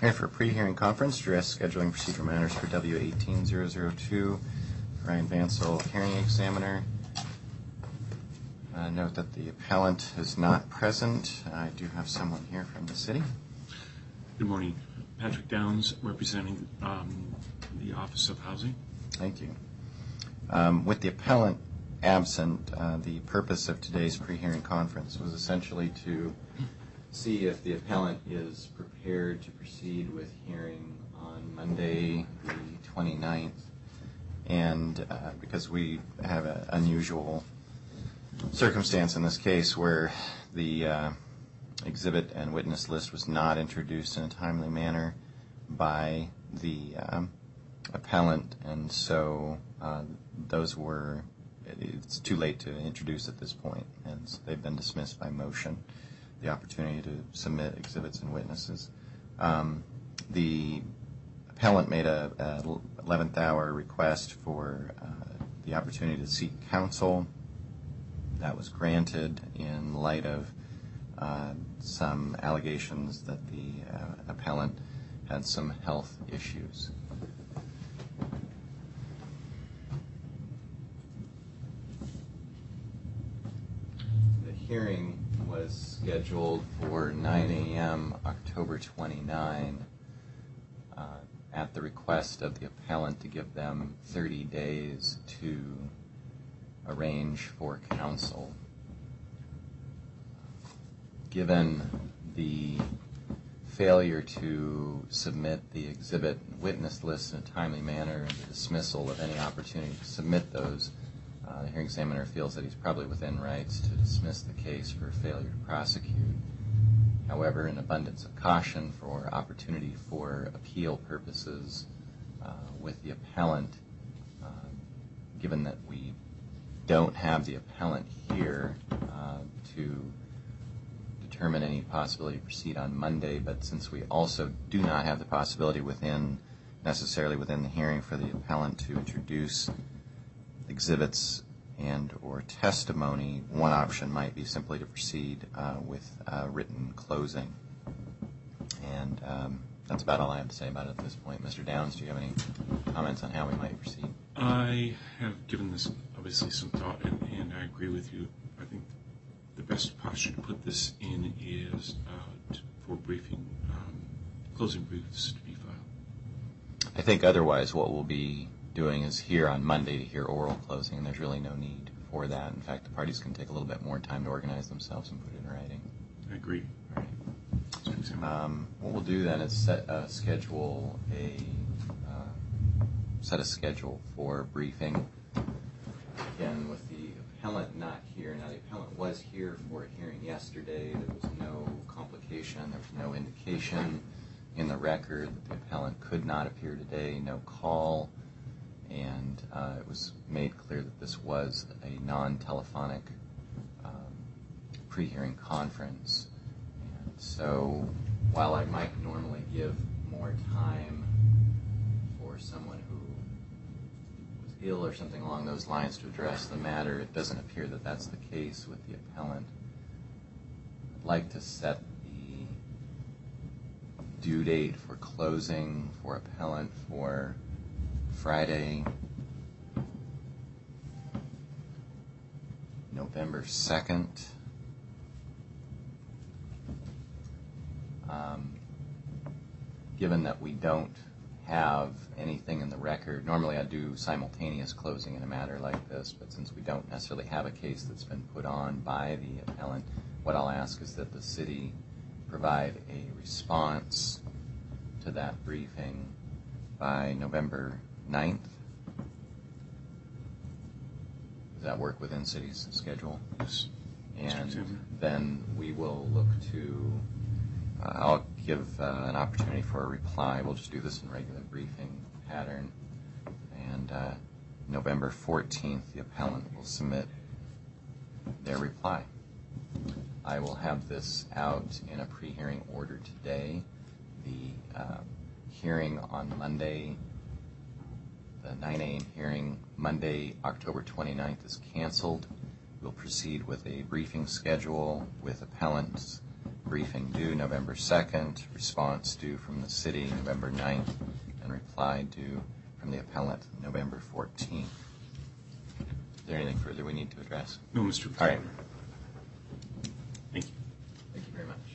Here for a pre-hearing conference, address scheduling procedural matters for W18002, Ryan Vansel, hearing examiner. Note that the appellant is not present. I do have someone here from the city. Good morning. Patrick Downs, representing the Office of Housing. Thank you. With the appellant absent, the purpose of today's pre-hearing conference was essentially to see if the appellant is prepared to proceed with hearing on Monday the 29th. And because we have an unusual circumstance in this case where the exhibit and witness list was not introduced in a timely manner by the appellant, and so it's too late to introduce at this point, and so they've been dismissed by motion, the opportunity to submit exhibits and witnesses. The appellant made a 11th hour request for the opportunity to seek counsel. That was granted in light of some allegations that the appellant had some health issues. The hearing was scheduled for 9 a.m. October 29 at the request of the appellant to give them 30 days to arrange for counsel. Given the failure to submit the exhibit and witness list in a timely manner and the dismissal of any opportunity to submit those, the hearing examiner feels that he's probably within rights to dismiss the case for failure to prosecute. However, in abundance of caution for opportunity for appeal purposes with the appellant, given that we don't have the appellant here to determine any possibility to proceed on Monday, but since we also do not have the possibility necessarily within the hearing for the appellant to introduce exhibits and or testimony, one option might be simply to proceed with written closing. And that's about all I have to say about it at this point. Mr. Downs, do you have any comments on how we might proceed? I have given this obviously some thought, and I agree with you. I think the best posture to put this in is for briefing, closing briefs to be filed. I think otherwise what we'll be doing is here on Monday to hear oral closing, and there's really no need for that. In fact, the parties can take a little bit more time to organize themselves and put it in writing. I agree. All right. What we'll do then is set a schedule for briefing. Again, with the appellant not here. Now, the appellant was here for a hearing yesterday. There was no complication. There was no indication in the record that the appellant could not appear today, no call. And it was made clear that this was a non-telephonic pre-hearing conference. And so while I might normally give more time for someone who was ill or something along those lines to address the matter, it doesn't appear that that's the case with the appellant. I'd like to set the due date for closing for appellant for Friday, November 2nd. Given that we don't have anything in the record, normally I do simultaneous closing in a matter like this, but since we don't necessarily have a case that's been put on by the appellant, what I'll ask is that the city provide a response to that briefing by November 9th. Does that work within city's schedule? Yes. And then we will look to, I'll give an opportunity for a reply. We'll just do this in regular briefing pattern. And November 14th, the appellant will submit their reply. I will have this out in a pre-hearing order today. The hearing on Monday, the 9 a.m. hearing, Monday, October 29th, is canceled. We'll proceed with a briefing schedule with appellants briefing due November 2nd, response due from the city November 9th, and reply due from the appellant November 14th. Is there anything further we need to address? No, Mr. All right. Thank you. Thank you very much.